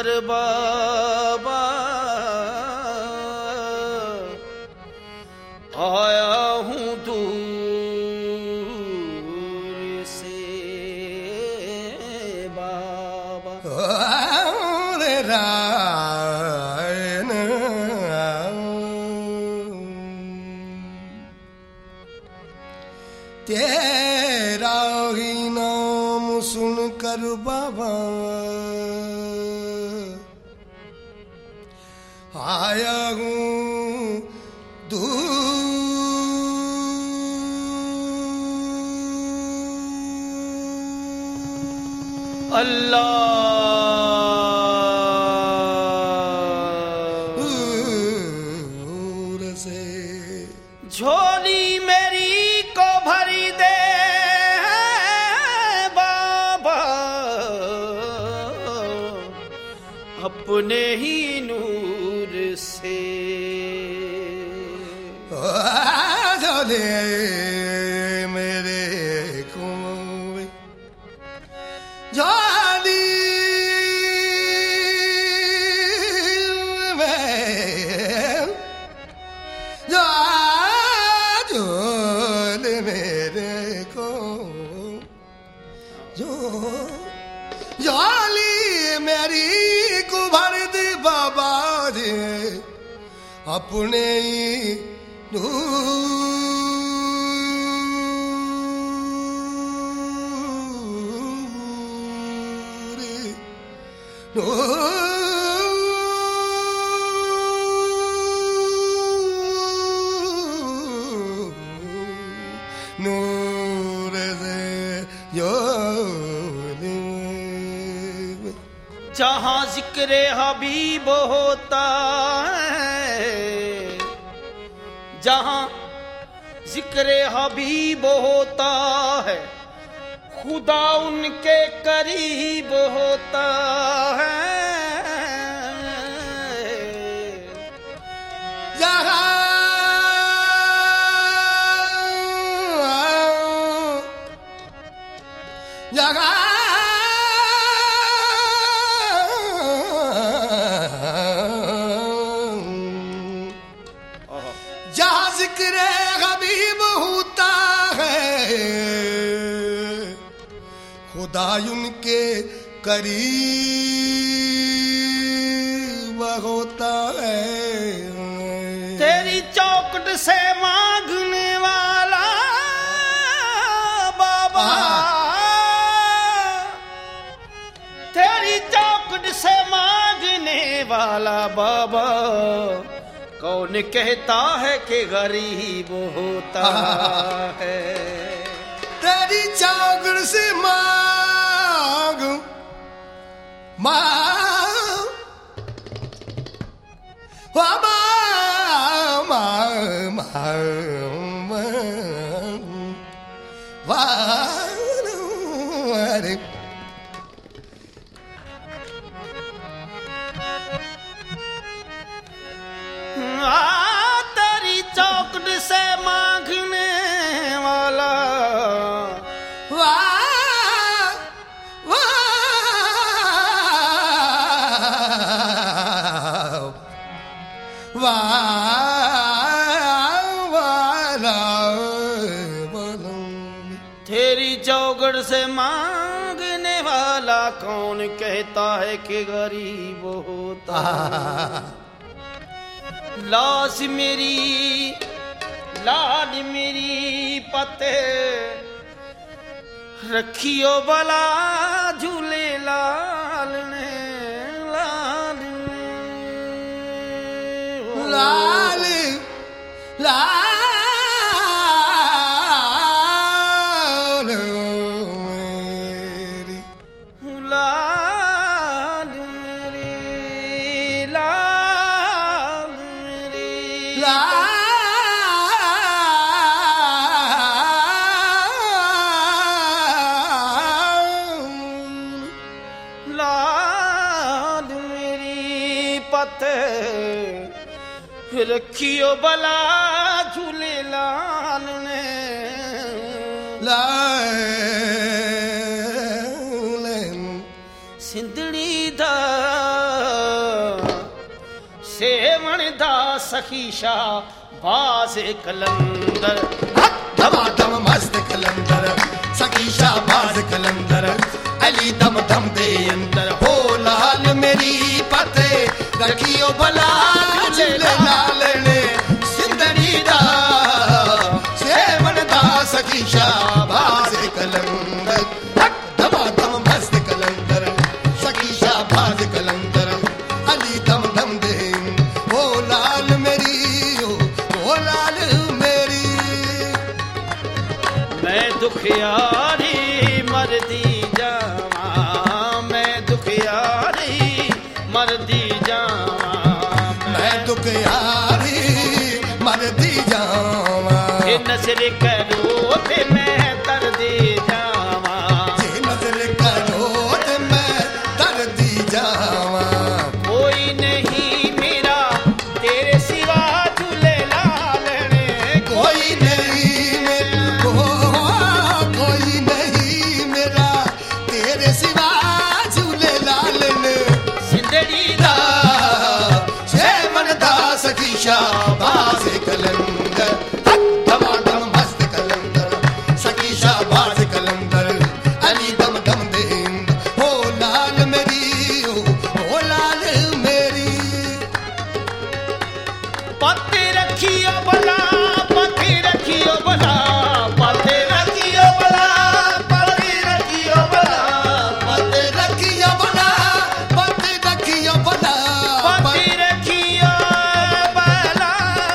कर बाबा आया हूँ दूर से बाबा। रे रायन तेरा ही नाम सुनकर बाबा आया हूँ अल्लाह से झोली मेरी को भरी दे बाबा अपने ही नूर से। झोली मेरे को झोली झोली मेरे को झोली मेरी को भर दे बाबा जी अपने ही नूर से जहाँ जिक्र हबीब होता है, जहाँ जिक्र हबीब होता है खुदा उनके करीब होता है। जहाँ जिक्र हबीब होता है खुदा उनके करीब होता है। तेरी चौखट से मांगने वाला बाबा तेरी चौखट से मांगने वाला बाबा कौन कहता है कि गरीब होता है। तेरी चौखट से मांग तेरी चौखट से मांगने वाला तेरी चौखट से मांगने वाला कौन कहता है कि गरीब होता है। लाश मेरी लाल मेरी पते रखियो बला झूले लाल ने लाल लाल लाल रखियो बला झूले लाल ने लाल सिंधड़ी दा सखी शाहबाज कलंदर धमाधम मस्त कलंदर सखी शाहबाज कलंदर अली दम दम दे अंदर हो लाल मेरी पते रखियो भला झूले लाल ने सिंदड़ी दा सेवन दा सखी शाहबाज कलंदर धमाधम मस्त कलंदर सखी शाहबाज कलंदर अली दम दम दे हो लाल मेरी हो लाल मेरी मैं दुखियारी मरदी जावा मैं दुखियारी मरदी जावा मैं दुखियारी मरदी जावा ये नजर करो ते मैं दर्दी जावा जे नजर करो ते मैं दर्दी जावा कोई नहीं मेरा तेरे सिवा झूले लालने कोई नहीं मेरा कोई नहीं मेरा तेरे सिवा झूले लाल ने सिंदड़ी दा सेवन दा सखी शाहबाज कलंदर धमाधम मस्त कलंदर सखी शाहबाज कलंदर अली दम दम दे हो लाल मेरी हो लाल मेरी पत्ते रखियो भला पत्ते रखियो भला पत्ते रखियो भला पत्ते रखियो भला पते रखियो बना पते रखियो बना पत्ते रखियो भला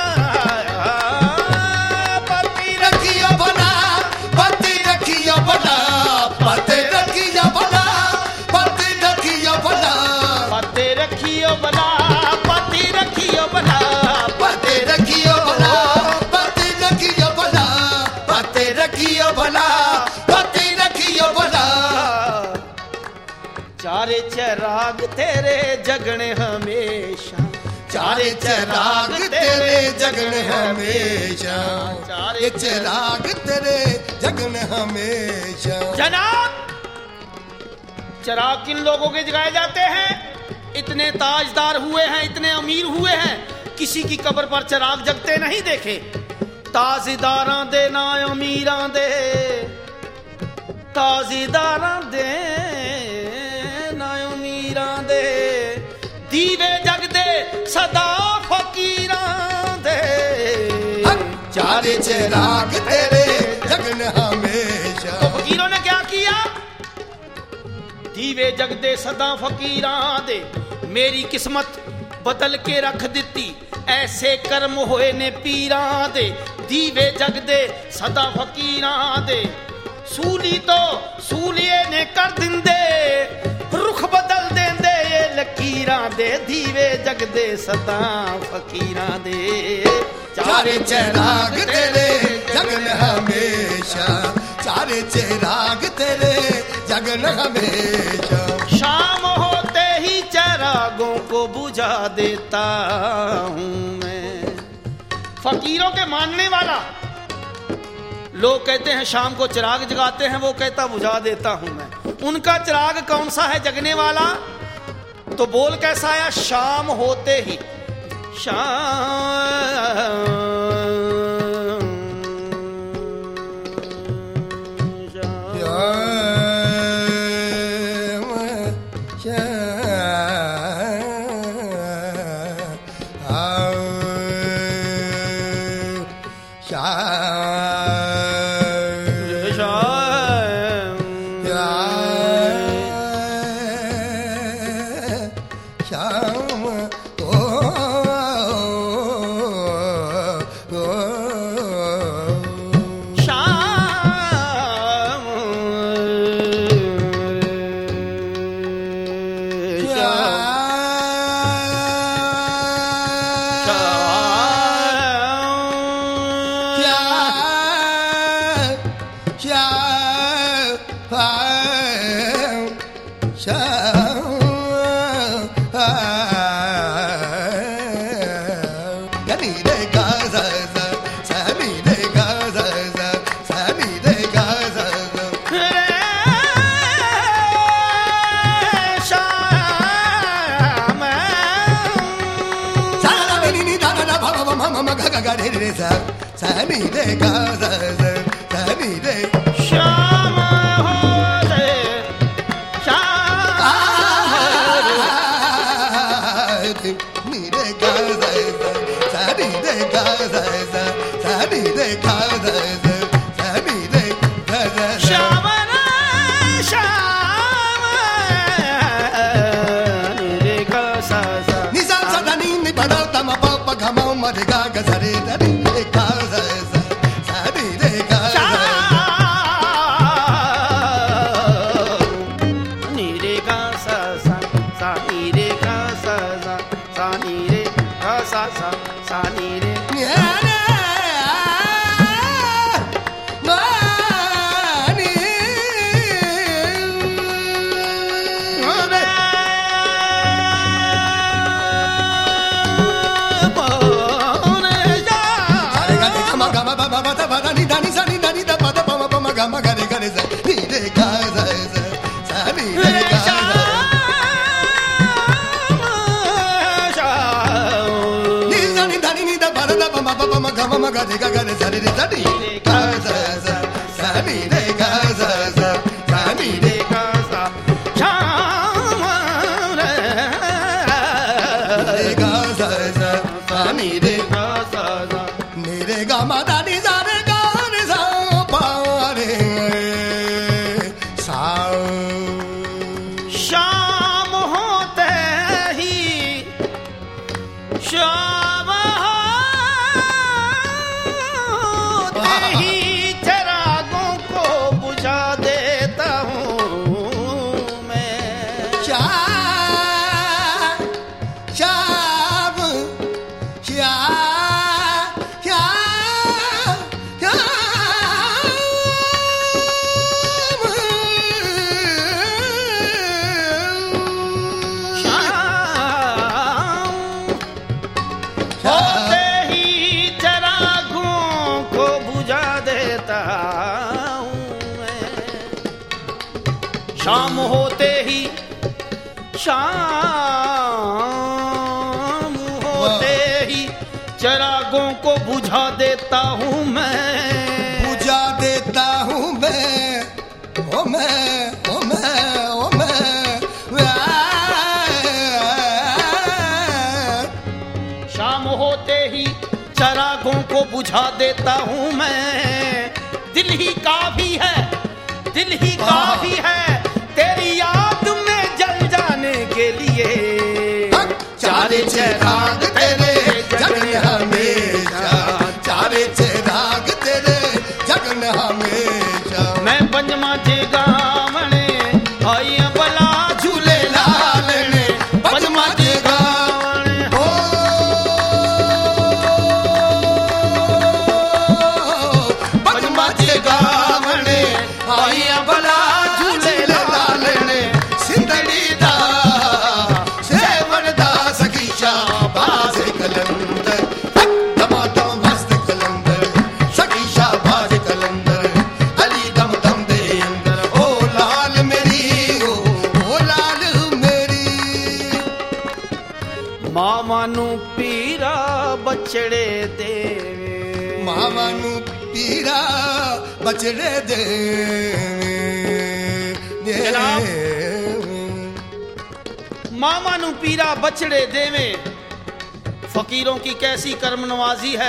पत्ते रखियो बना पते रखियो बना पते रखियो बना पते रखियो बना पत्ते रखियो भला पत्ते रखियो भला पते रखियो बना पते रखियो बना पते रखियो बना पते रखियो बना चारे चिराग तेरे जगने हमेशा चारे चिराग तेरे जगन हमेशा चारे चिराग तेरे जगन हमेशा जनाब चिराग किन लोगों के जगाए जाते हैं? इतने ताजदार हुए हैं, इतने अमीर हुए हैं, किसी की कब्र पर चिराग जगते नहीं देखे। ताजीदारां दे ना अमीरां दे, ताजीदारां दे ना अमीरां दे, दीवे जगदे सदा फकीरां दे। चारे चिराग तेरे जगन हमेशा तो फकीरों ने क्या किया? दीवे जगदे सदा फकीरां दे, मेरी किस्मत बदल के रख दिती, ऐसे कर्म होए ने पीरां दे। दीवे जगदे सदा फकीरां दे, सूली तो सूलिए ने कर दिंदे, रुख बदल देंदे ये लकीरां दे। दीवे जगदे सदा फकीरां दे। चारे चिराग तेरे जगन हमेशा चारे चिराग तेरे जगन हमेशा शाम होते ही चिरागों को बुझा देता हूँ मैं। फकीरों के मानने वाला लोग कहते हैं शाम को चिराग जगाते हैं, वो कहता बुझा देता हूँ मैं। उनका चिराग कौन सा है जगने वाला? तो बोल कैसा आया? शाम होते ही सा सा नी रे गा सा सा सा नी रे शाम होते नी रे गा सा सा नी रे गा सा सा नी रे गा सा सा नी रे गा सा शाम रे गा सा सा ni sa sa da ni ni pa da ta ma pa pa ga ma ma re ga ga sa re da ni re ga sa sa sa ni re ga sa ni re ga sa sa sa ni re ga sa sa sa ni re ga sa sa sa ni re ni ha na ma ni ma ga ma ba ba ba da ba da ni da ni sa ni da ni da pa da pa ma pa ma ga ma ga re ga re sa ni re ga sa sa sa ni re ga sa ni sa ni da ni ni da pa da pa ma pa pa ma ga ma ga re ga re sa ni re sa ni ga sa sa sa ni re ga sa sa sa ni re ga sa शाम re ga sa sa sa ni re ga sa sa ni re ga ma da ni sa re ga re sa pa re sa शाम होते ही शाम होते ही चिरागों को बुझा देता हूँ मैं श्याम श्याम श्याम श्याम होते ही चिरागों को बुझा देता हूँ मैं शाम होते ही शाम होते ही चिरागों को बुझा देता हूँ मैं बुझा देता हूँ मैं ओ मैं ओ मैं ओ मैं शाम होते ही चिरागों को बुझा देता हूँ मैं दिल ही काफी है दिल ही काफी है तेरी याद में जल जाने के लिए चारे चिराग तेरे जगन हमेशा चारे चिराग तेरे जगन हमेशा मैं पंजमा जे गावने आई बला झूले लाल ने पंजमा जे गावने ओ पंजमा जे गावने आई बला झूले लाल ने सिंधड़ी दा सेवन दा सखीशा बाज कलंदर दमादम मस्त कलंदर सखीशा बाज कलंदर अली दम दम दे अंदर ओ लाल मेरी ओ लाल मेरी मामा नू पीरा बछड़े देवे मामा नू पीरा बचड़े दे जनाब। मामा नू पीरा बछड़े देवे फकीरों की कैसी कर्म नवाजी है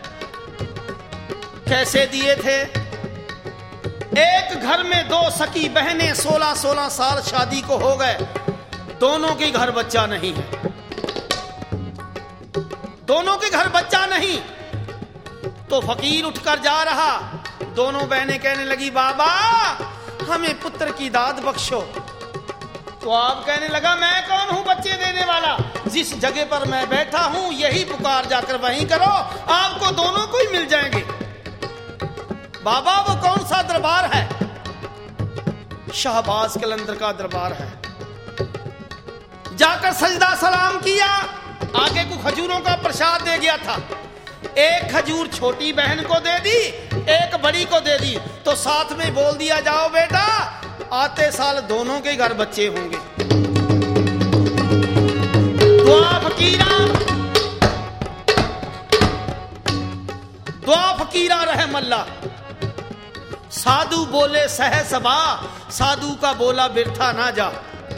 कैसे दिए थे एक घर में दो सकी बहनें 16-16 साल शादी को हो गए दोनों के घर बच्चा नहीं है दोनों के घर बच्चा नहीं तो फकीर उठकर जा रहा दोनों बहनें कहने लगी बाबा हमें पुत्र की दाद बख्शो तो आप कहने लगा मैं कौन हूं बच्चे देने वाला जिस जगह पर मैं बैठा हूं यही पुकार जाकर वहीं करो आपको दोनों को ही मिल जाएंगे बाबा वो कौन सा दरबार है शाहबाज कलंदर का दरबार है जाकर सजदा सलाम किया आगे को खजूरों का प्रसाद दे गया था एक खजूर छोटी बहन को दे दी एक बड़ी को दे दी तो साथ में बोल दिया जाओ बेटा आते साल दोनों के घर बच्चे होंगे दुआ फकीरा फकीरा रहे मल्ला। साधु बोले सहसबा, साधु का बोला बिरथा ना जा।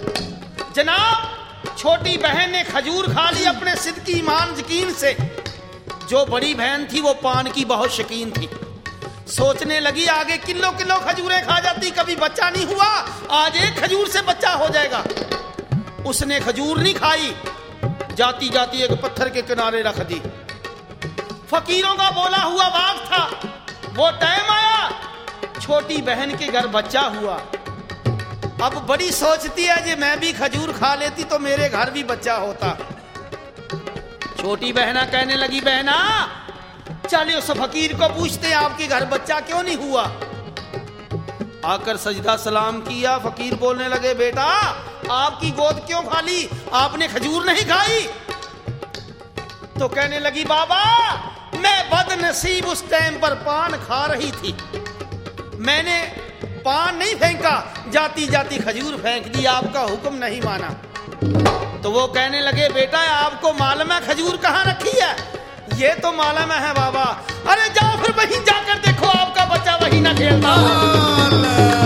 जनाब छोटी बहन ने खजूर खा ली अपने सिद्की ईमान यकीन से। जो बड़ी बहन थी वो पान की बहुत शौकीन थी। सोचने लगी आगे किलो किलो खजूरें खा जाती, कभी बच्चा नहीं हुआ, आज एक खजूर से बच्चा हो जाएगा। उसने खजूर नहीं खाई, जाती जाती एक पत्थर के किनारे रख दी। फकीरों का बोला हुआ वक्त था, वो टाइम आया, छोटी बहन के घर बच्चा हुआ। अब बड़ी सोचती है कि मैं भी खजूर खा लेती तो मेरे घर भी बच्चा होता। छोटी बहना कहने लगी, बहना चलिए उस फकीर को पूछते हैं आपके घर बच्चा क्यों नहीं हुआ। आकर सजदा सलाम किया। फकीर बोलने लगे, बेटा आपकी गोद क्यों खाली, आपने खजूर नहीं खाई। तो कहने लगी, बाबा मैं बदनसीब उस टाइम पर पान खा रही थी, मैंने पान नहीं फेंका, जाती जाती खजूर फेंक दी, आपका हुक्म नहीं माना। तो वो कहने लगे, बेटा आपको मालूम है खजूर कहाँ रखी है। ये तो मालूम है बाबा। अरे जाओ फिर वहीं जाकर देखो आपका बच्चा वहीं ना खेलता है।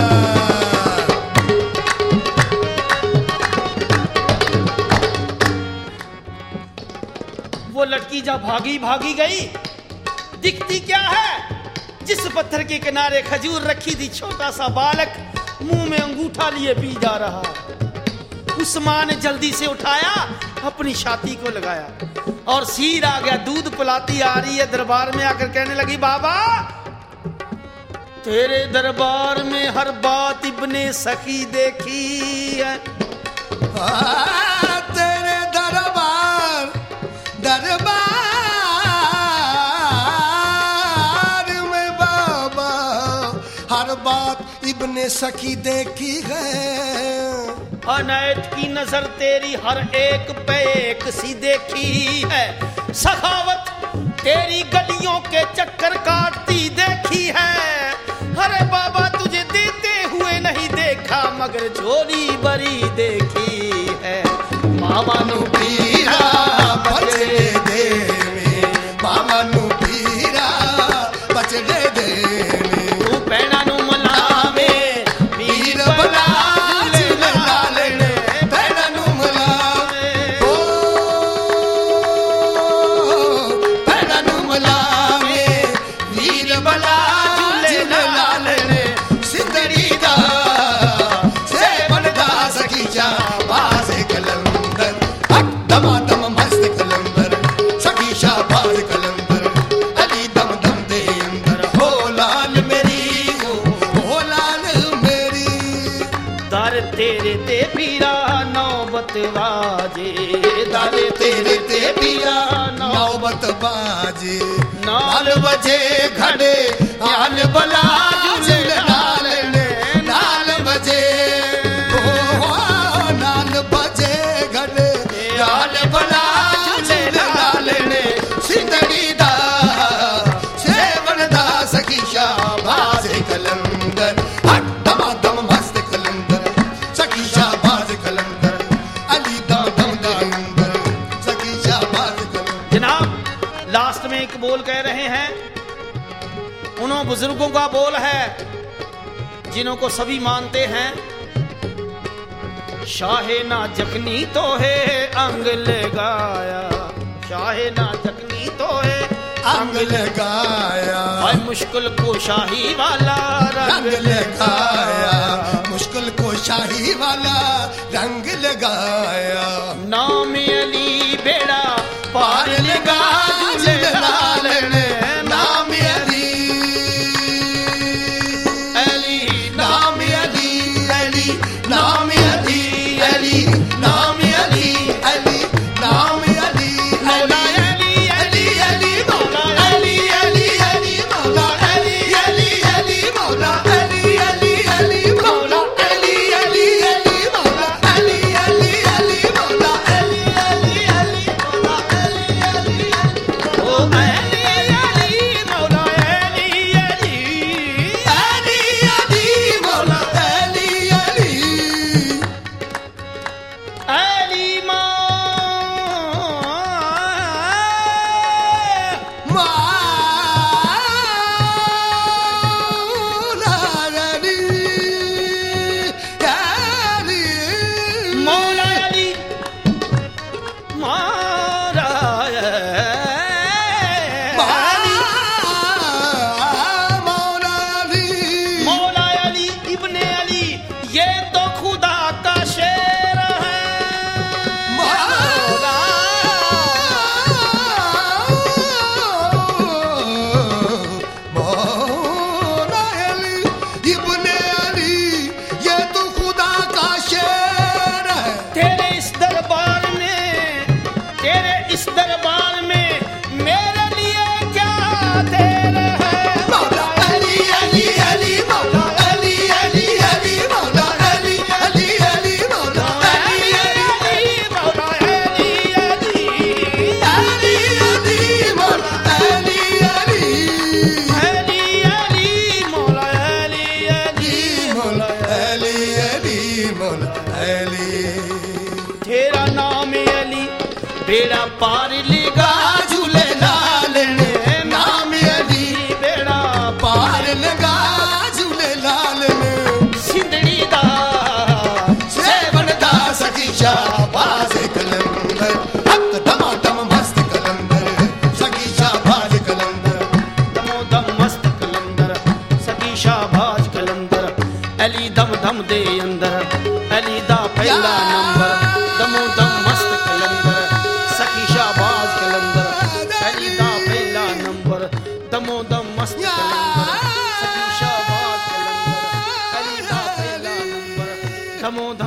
वो लड़की जब भागी भागी गई, दिखती क्या है, जिस पत्थर के किनारे खजूर रखी थी छोटा सा बालक मुंह में अंगूठा लिए पी जा रहा। उस मां ने जल्दी से उठाया, अपनी छाती को लगाया और सीर आ गया। दूध पिलाती आ रही है, दरबार में आकर कहने लगी, बाबा तेरे दरबार में हर बात इब्ने सखी देखी है। तेरे दरबार में बाबा हर बात इब्ने सखी देखी है। अनैत की नजर तेरी हर एक पे एक सी देखी है। सखावत तेरी गलियों के चक्कर काटती देखी है। अरे बाबा तुझे देते हुए नहीं देखा, मगर झोली बरी देखी है। मामा नु पीरा बचड़े दे में, मामा नु पीरा बचड़े दे में, तू पैना नु मलावे पीर बला तेरे ते पीरा नौबत बाजे, दारे तेरे ते पीरा नौबत बाजे। नाल बजे घड़े आल बला नाल नाल बजे, नाल बजे घड़े आल बला नाल सिंदड़ी दा सेवन दा सखी शाबाज कलंदर। लास्ट में एक बोल कह रहे हैं, उन्हों बुजुर्गों का बोल है जिन्हों को सभी मानते हैं। शाहे ना जखनी तो है अंग लगाया, शाहे ना जखनी तो है अंग लगाया, मुश्किल को शाही वाला रंग लगाया, मुश्किल को शाही वाला रंग लगाया। नाम अली बेड़ा पार लगा नाम अली अली नाम अली अली नाम अली अली नाम अली अली नाम अली मौला अली अली अली मौला अली अली अली मौला अली अली अली मौला अली अली अली मौला अली अली अली मौला अली अली अली मौला अली पार लिगा झूले लाल ने नाम अली बेड़ा पार लगा झूले लाल ने सिंधड़ी दा सेवन दा सखी शाहबाज कलंदर हक दमादम मस्त कलंदर सखी शाहबाज कलंदर दमो दम मस्त कलंदर सखी शाहबाज कलंदर अली दम दम दे अंदर अली दा पहला नंबर दमो दम मस्त कलंदर सखी शाहबाज कलंदर अली दा पहला नंबर दमो दम मस्त कलंदर सखी शाहबाज कलंदर अली दा पहला नंबर दमो दम